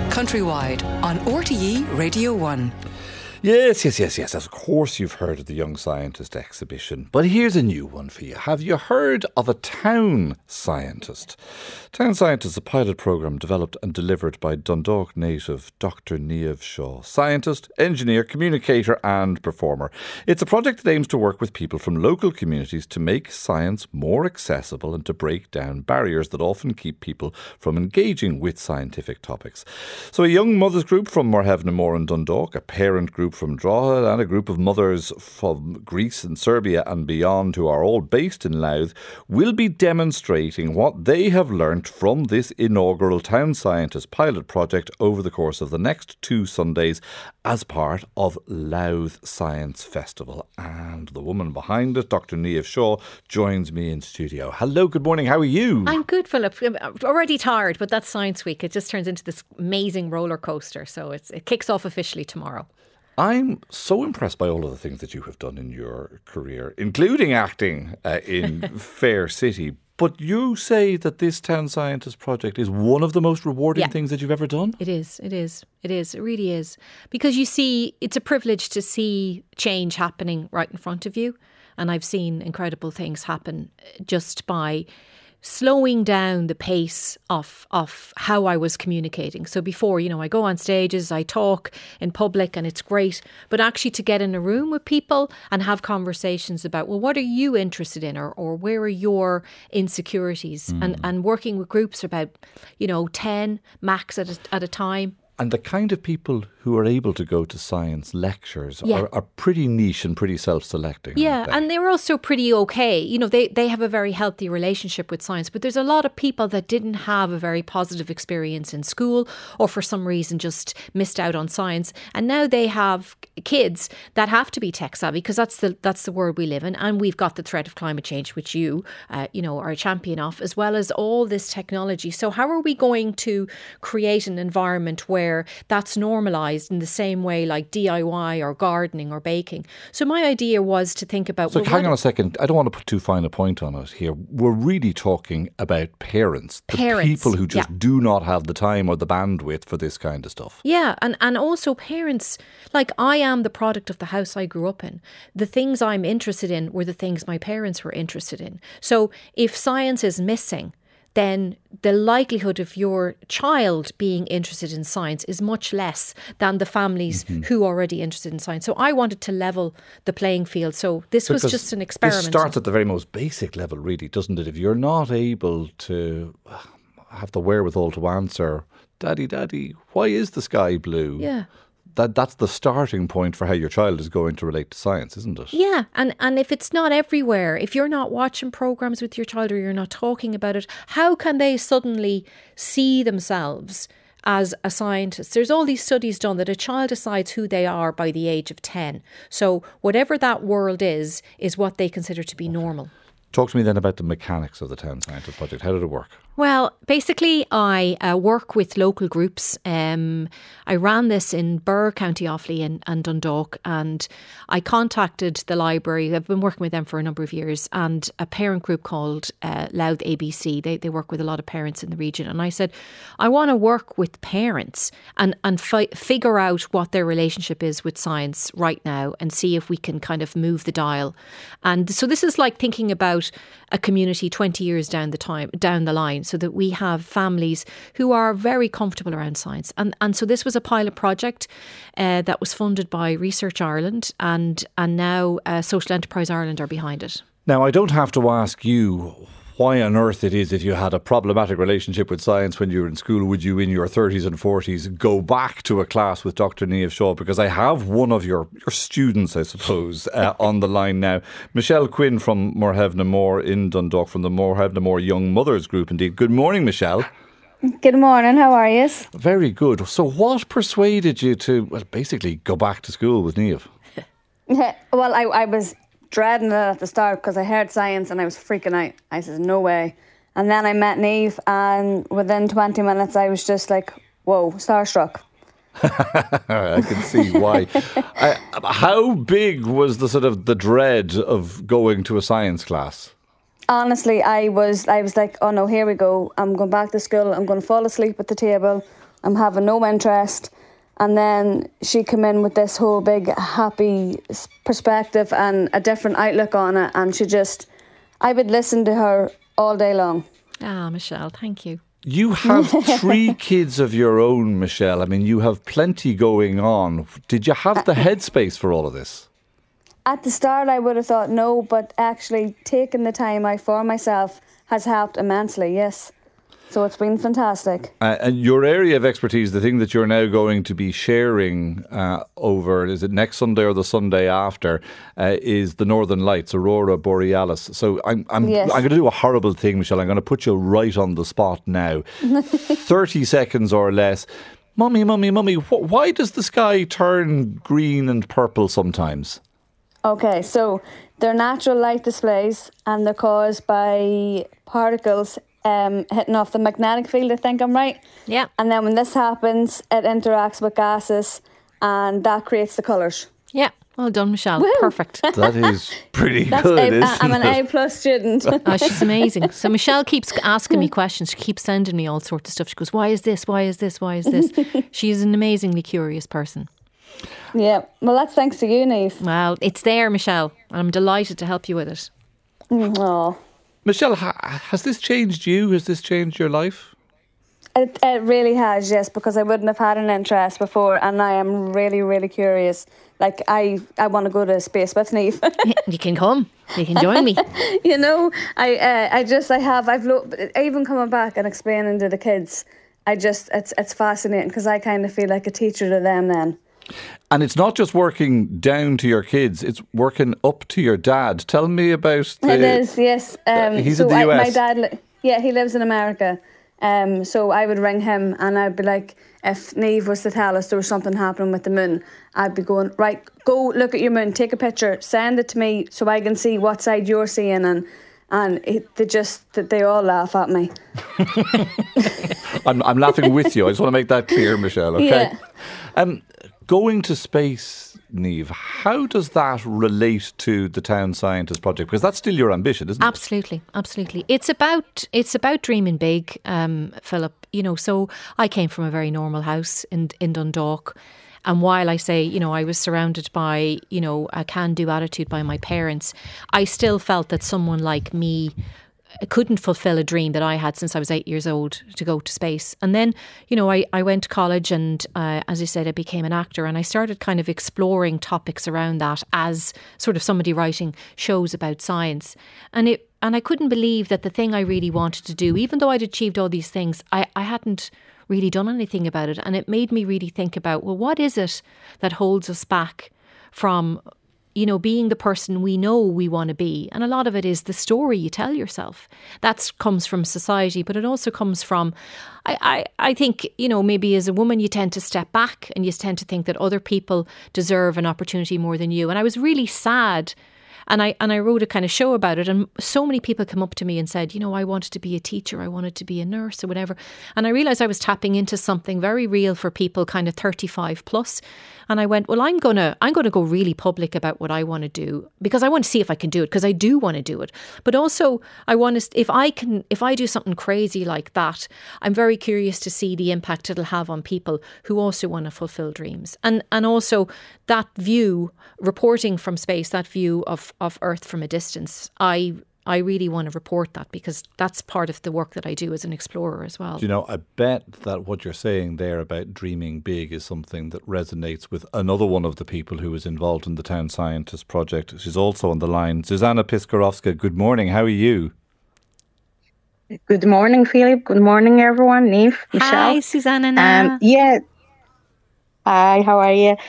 Countrywide on RTE Radio 1. Yes. Of course you've heard of the Young Scientist exhibition. But here's a new one for you. Have you heard of a Town Scientist? Town Scientist is a pilot programme developed and delivered by Dundalk native Dr. Niamh Shaw. Scientist, engineer, communicator and performer. It's a project that aims to work with people from local communities to make science more accessible and to break down barriers that often keep people from engaging with scientific topics. So a young mothers group from Morhev-na-Mór in Dundalk, a parent group from Drogheda and a group of mothers from Greece and Serbia and beyond who are all based in Louth will be demonstrating what they have learnt from this inaugural Town Scientist pilot project over the course of the next 2 Sundays as part of Louth Science Festival. And the woman behind it, Dr. Niamh Shaw, joins me in studio. Hello, good morning, how are you? I'm good, Philip. I'm already tired, but that's Science Week. It just turns into this amazing roller coaster. So it kicks off officially tomorrow. I'm so impressed by all of the things that you have done in your career, including acting in Fair City. But you say that this Town Scientist project is one of the most rewarding things that you've ever done? It is. It really is. Because you see, it's a privilege to see change happening right in front of you. And I've seen incredible things happen just by slowing down the pace of how I was communicating. So before, I go on stages, I talk in public and it's great. But actually to get in a room with people and have conversations about, well, what are you interested in or where are your insecurities? And working with groups about, 10 max at a time. And the kind of people who are able to go to science lectures are pretty niche and pretty self-selecting. Yeah, and they're also pretty okay. They have a very healthy relationship with science, but there's a lot of people that didn't have a very positive experience in school or for some reason just missed out on science. And now they have kids that have to be tech savvy because that's the world we live in. And we've got the threat of climate change, which you are a champion of, as well as all this technology. So how are we going to create an environment where that's normalised in the same way like DIY or gardening or baking? So my idea was to think about... So hang on a second. I don't want to put too fine a point on it here. We're really talking about parents. The people who just do not have the time or the bandwidth for this kind of stuff. Yeah, and also parents, like I am the product of the house I grew up in. The things I'm interested in were the things my parents were interested in. So if science is missing, then the likelihood of your child being interested in science is much less than the families who are already interested in science. So I wanted to level the playing field. So this was just an experiment. This starts at the very most basic level, really, doesn't it? If you're not able to have the wherewithal to answer, Daddy, why is the sky blue? Yeah. That's the starting point for how your child is going to relate to science, isn't it? Yeah, and if it's not everywhere, if you're not watching programmes with your child or you're not talking about it, how can they suddenly see themselves as a scientist? There's all these studies done that a child decides who they are by the age of 10. So whatever that world is what they consider to be normal. Talk to me then about the mechanics of the Town Scientist project. How did it work? Well, basically, I work with local groups. I ran this in Birr, County Offaly and Dundalk, and I contacted the library. I've been working with them for a number of years, and a parent group called Louth ABC. They work with a lot of parents in the region. And I said, I want to work with parents and figure out what their relationship is with science right now and see if we can kind of move the dial. And so this is like thinking about a community 20 years down the line, so that we have families who are very comfortable around science. And so this was a pilot project that was funded by Research Ireland and now Social Enterprise Ireland are behind it. Now, I don't have to ask you why on earth it is, if you had a problematic relationship with science when you were in school, would you in your 30s and 40s go back to a class with Dr. Niamh Shaw? Because I have one of your students, I suppose, on the line now. Michelle Quinn from Morhev-na-Mór in Dundalk, from the Morhev-na-Mór Young Mothers Group indeed. Good morning, Michelle. Good morning, how are you? Very good. So what persuaded you to, basically go back to school with Niamh? Well, I was dreading it at the start because I heard science and I was freaking out. I said, no way. And then I met Niamh and within 20 minutes I was just like, whoa, starstruck. I can see why. How big was the dread of going to a science class? Honestly, I was like, oh no, here we go. I'm going back to school. I'm going to fall asleep at the table. I'm having no interest. And then she came in with this whole big happy perspective and a different outlook on it. And I would listen to her all day long. Ah, Michelle, thank you. You have 3 kids of your own, Michelle. I mean, you have plenty going on. Did you have the headspace for all of this? At the start, I would have thought no, but actually taking the time out for myself has helped immensely, yes. So it's been fantastic. And your area of expertise, the thing that you're now going to be sharing over, is it next Sunday or the Sunday after, is the Northern Lights, Aurora Borealis. So I'm going to do a horrible thing, Michelle. I'm going to put you right on the spot now. 30 seconds or less. Mummy, why does the sky turn green and purple sometimes? Okay, so they're natural light displays and they're caused by particles hitting off the magnetic field, I think I'm right. Yeah. And then when this happens, it interacts with gases and that creates the colours. Yeah. Well done, Michelle. Woo. Perfect. That is pretty good, isn't it? I'm an A+ student. Oh, she's amazing. So Michelle keeps asking me questions. She keeps sending me all sorts of stuff. She goes, why is this? Why is this? Why is this? She's an amazingly curious person. Yeah. Well, that's thanks to you, Niamh. Well, it's there, Michelle. And I'm delighted to help you with it. Oh. Michelle, has this changed you? Has this changed your life? It really has, yes, because I wouldn't have had an interest before and I am really, really curious. Like, I want to go to space with Niamh. You can come. You can join me. You know, I've even coming back and explaining to the kids, it's fascinating because I kind of feel like a teacher to them then. And it's not just working down to your kids, it's working up to your dad. Tell me about It is, yes. He's in the US. My dad, he lives in America. So I would ring him and I'd be like, if Niamh was to tell us there was something happening with the moon, I'd be going, right, go look at your moon, take a picture, send it to me so I can see what side you're seeing. And they all laugh at me. I'm laughing with you. I just want to make that clear, Michelle, okay? Yeah. Going to space, Niamh, how does that relate to the Town Scientist Project? Because that's still your ambition, isn't it? Absolutely. It's about dreaming big, Philip. You know, so I came from a very normal house in Dundalk. And while I say, you know, I was surrounded by, you know, a can-do attitude by my parents, I still felt that someone like me couldn't fulfill a dream that I had since I was 8 years old to go to space. And then, you know, I went to college and, as I said, I became an actor and I started kind of exploring topics around that as sort of somebody writing shows about science. And I couldn't believe that the thing I really wanted to do, even though I'd achieved all these things, I hadn't really done anything about it. And it made me really think about, well, what is it that holds us back from, you know, being the person we know we want to be? And a lot of it is the story you tell yourself. That comes from society, but it also comes from, I think, you know, maybe as a woman you tend to step back and you tend to think that other people deserve an opportunity more than you. And I was really sad. And I wrote a kind of show about it, and so many people come up to me and said, you know, I wanted to be a teacher, I wanted to be a nurse or whatever. And I realised I was tapping into something very real for people kind of 35 plus. And I went, well, I'm gonna go really public about what I want to do, because I want to see if I can do it, because I do want to do it. But also I want to, if I do something crazy like that, I'm very curious to see the impact it'll have on people who also want to fulfill dreams. And also that view, reporting from space, that view of Earth from a distance, I really want to report that, because that's part of the work that I do as an explorer as well. Do you know, I bet that what you're saying there about dreaming big is something that resonates with another one of the people who is involved in the Town Scientist Project. She's also on the line. Zuzanna Piskorowska, good morning. How are you? Good morning, Philip. Good morning, everyone. Niamh, Michelle. Hi, Susanna. Yeah. Hi, how are you?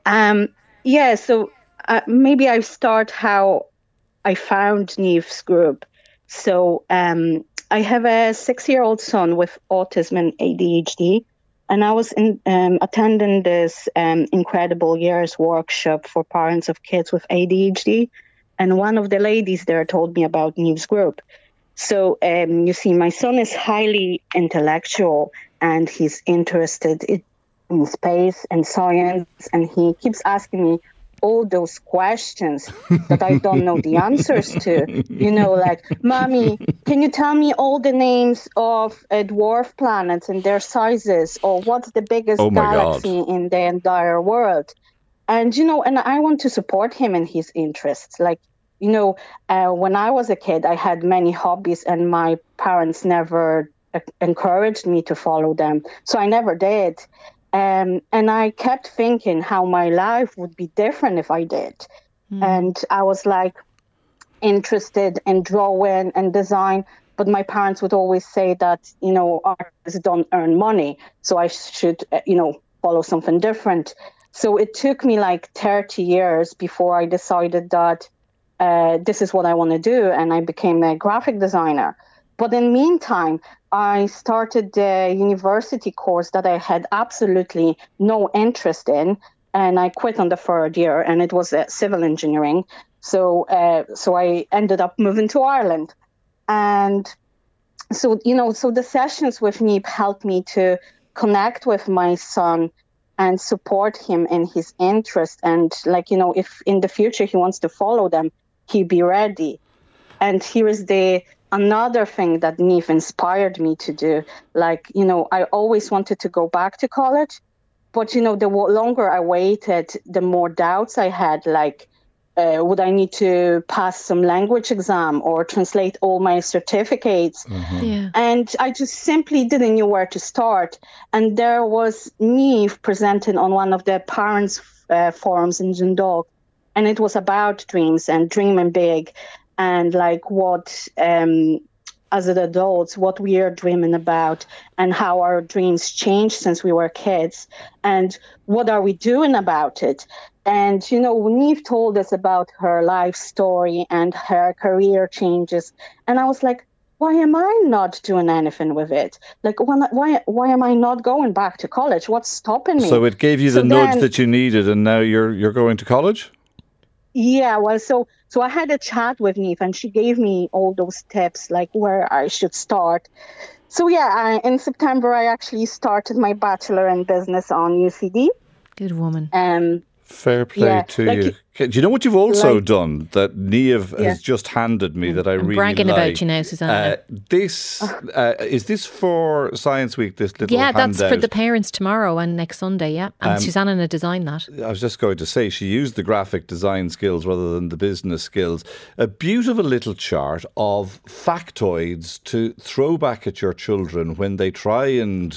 So maybe I start how I found Niamh's group. So I have a 6-year-old son with autism and ADHD, and I was attending this Incredible Years workshop for parents of kids with ADHD, and one of the ladies there told me about Niamh's group. So you see, my son is highly intellectual, and he's interested in space and science, and he keeps asking me, all those questions that I don't know the answers to. Like, Mommy, can you tell me all the names of dwarf planets and their sizes, or what's the biggest galaxy in the entire world? And, and I want to support him in his interests. Like, when I was a kid, I had many hobbies and my parents never encouraged me to follow them. So I never did. And I kept thinking how my life would be different if I did. And I was like interested in drawing and design, but my parents would always say that, artists don't earn money. So I should, follow something different. So it took me like 30 years before I decided that this is what I want to do. And I became a graphic designer. But in the meantime, I started the university course that I had absolutely no interest in. And I quit on the third year, and it was civil engineering. So I ended up moving to Ireland. And so the sessions with Niamh helped me to connect with my son and support him in his interest. And if in the future he wants to follow them, he'd be ready. And here is another thing that Niamh inspired me to do. I always wanted to go back to college, but, the longer I waited, the more doubts I had, would I need to pass some language exam or translate all my certificates? Yeah. And I just simply didn't know where to start. And there was Niamh presenting on one of the parents' forums in Dundalk, and it was about dreams and dreaming big. And what, as adults, what we are dreaming about and how our dreams change since we were kids and what are we doing about it. And, Niamh told us about her life story and her career changes. And I was like, why am I not doing anything with it? Why am I not going back to college? What's stopping me? So it gave you the nudge that you needed, and now you're going to college? Yeah, well, so I had a chat with Niamh, and she gave me all those tips, where I should start. So yeah, in September, I actually started my Bachelor in Business on UCD. Good woman. Fair play to you. Do you know what you've also done that Niamh has just handed me that I'm really bragging about you now, Susanna. Is this for Science Week, this little handout? Yeah, that's for the parents tomorrow and next Sunday, yeah. And Susanna designed that. I was just going to say, she used the graphic design skills rather than the business skills. A beautiful little chart of factoids to throw back at your children when they try and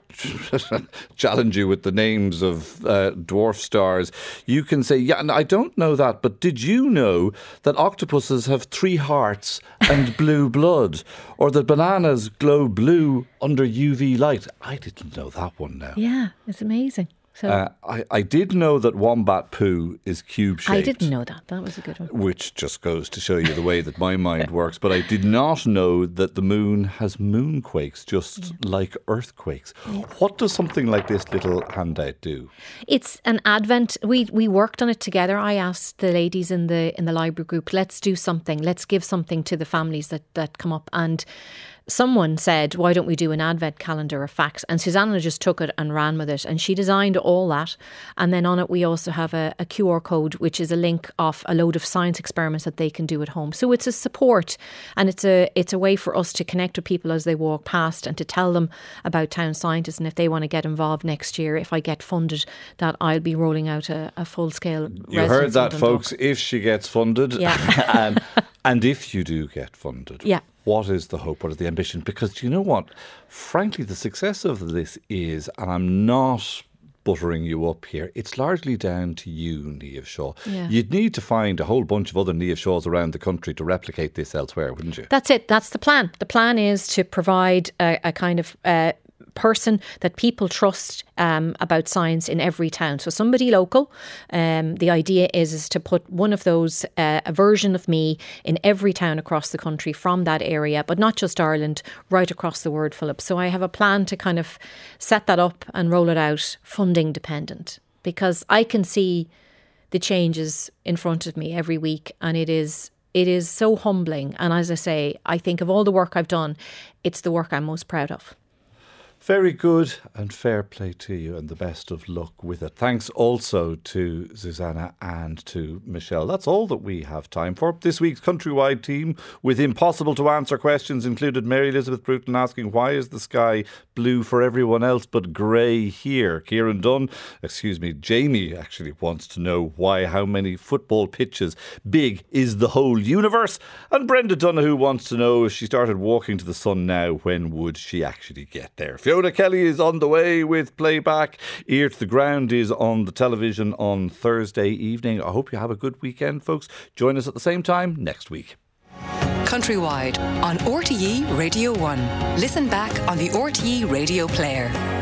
challenge you with the names of dwarf stars. You can say, yeah, and I don't know that, but did you know that octopuses have 3 hearts and blue blood? Or that bananas glow blue under UV light? I didn't know that one now. Yeah, it's amazing. So I did know that wombat poo is cube-shaped. I didn't know that. That was a good one. Which just goes to show you the way that my mind works. But I did not know that the moon has moonquakes, just like earthquakes. Yeah. What does something like this little handout do? It's an advent. We worked on it together. I asked the ladies in the library group, let's do something. Let's give something to the families that come up. And someone said, why don't we do an advent calendar of facts? And Susanna just took it and ran with it, and she designed all that. And then on it we also have a QR code, which is a link of a load of science experiments that they can do at home. So it's a support, and it's a way for us to connect with people as they walk past and to tell them about Town Scientists. And if they want to get involved next year, if I get funded, that I'll be rolling out a full-scale You heard that, folks, if she gets funded. Yeah. And if you do get funded. Yeah. What is the hope? What is the ambition? Because do you know what? Frankly, the success of this is, and I'm not buttering you up here, it's largely down to you, Niamh Shaw. Yeah. You'd need to find a whole bunch of other Niamh Shaws around the country to replicate this elsewhere, wouldn't you? That's it. That's the plan. The plan is to provide a kind of person that people trust about science in every town. So somebody local. The idea is to put one of those, a version of me in every town across the country from that area, but not just Ireland, right across the world, Philip. So I have a plan to kind of set that up and roll it out funding dependent, because I can see the changes in front of me every week, and it is so humbling. And as I say, I think of all the work I've done, it's the work I'm most proud of. Very good and fair play to you, and the best of luck with it. Thanks also to Susanna and to Michelle. That's all that we have time for. This week's Countrywide team with impossible to answer questions included Mary Elizabeth Bruton asking, why is the sky blue for everyone else but grey here? Kieran Dunn, Jamie actually wants to know how many football pitches big is the whole universe? And Brenda Donoghue wants to know, if she started walking to the sun now, when would she actually get there? Fiona Kelly is on the way with playback. Ear to the Ground is on the television on Thursday evening. I hope you have a good weekend, folks. Join us at the same time next week. Countrywide on RTE Radio 1. Listen back on the RTE Radio Player.